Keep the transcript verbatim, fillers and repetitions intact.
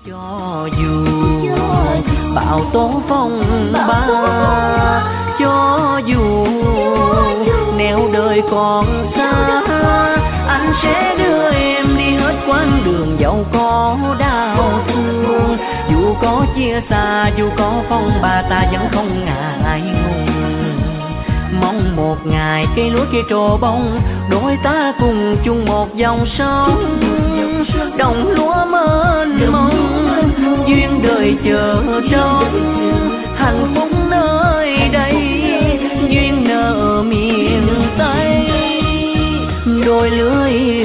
Cho dù bão tố phong ba, cho dù nẻo đời còn xa, anh sẽ đưa em đi hết quãng đường dẫu có đau thương. Dù có chia xa, dù có phong ba, ta vẫn không ngại ngùng. Mong một ngày cây lúa kia trổ bông, đôi ta cùng chung một dòng sông. Đồng lúa mênh mông, duyên đời chờ trông. Hạnh phúc nơi đây, duyên nợ miền Tây. Đôi lưới